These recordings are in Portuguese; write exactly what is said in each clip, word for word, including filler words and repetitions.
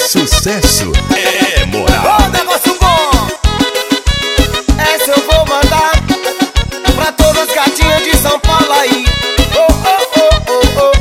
sucesso, é moral. Ô, negócio bom! Essa eu vou mandar pra todas as gatinhas de São Paulo aí. Oh, oh, oh, oh, oh.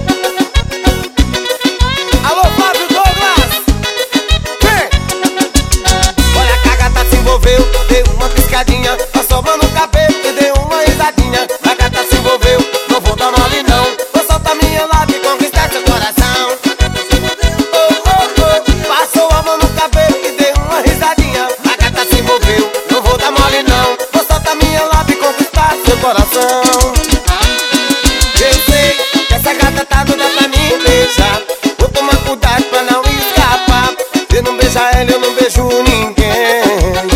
Alô, Fábio Douglas! Vem! Olha que a gata se envolveu, deu uma piscadinha, passou a mão no cabelo e deu uma risadinha. A gata se envolveu, não vou dar mole não, vou soltar minha lábia e conquistar seu coração. Oh, oh, oh. Passou a mão no cabelo e deu uma risadinha. A gata se envolveu, não vou dar mole não, vou soltar minha lábia e conquistar seu coração. Eu sei que essa gata tá doida pra me beijar, vou tomar cuidado pra não escapar. Se eu não beijar ela, eu não beijo ninguém.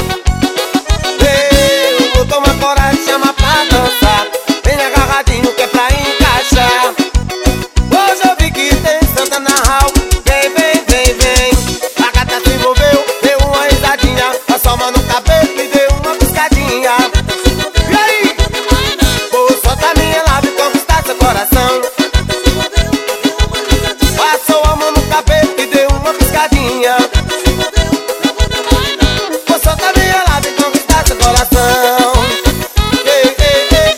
Eu vou tomar coragem, chama pra dançar, vem agarradinho que é pra encaixar. Hoje eu vi que tem Santa na hall, vem, vem, vem, vem. A gata se envolveu, deu uma risadinha, passou a mão no cabelo e deu uma piscadinha. E aí? Vou soltar minha lábia e conquistar seu coração. Passou a mão no cabelo e deu uma piscadinha. Vou soltar minha lábia e conquistar seu coração. Ei, ei, ei.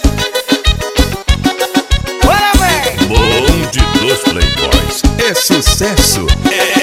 Bora, véi! Bonde dos Playboys, é sucesso, é